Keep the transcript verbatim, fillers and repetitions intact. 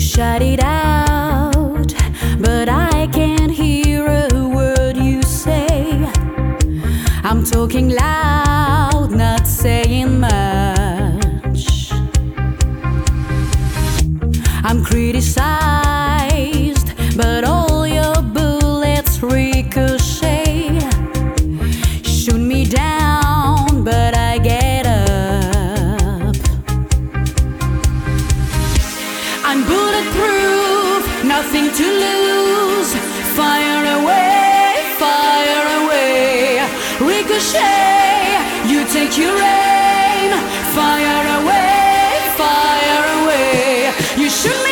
shout it out, but I can't hear a word you say. I'm talking loud, not saying much. I'm criticized, but all your bullets ricochet. Shoot me down, but I get up. I'm bulletproof, nothing to lose. Fire away, fire away. Ricochet, you take your aim. Fire away, fire away. You shoot me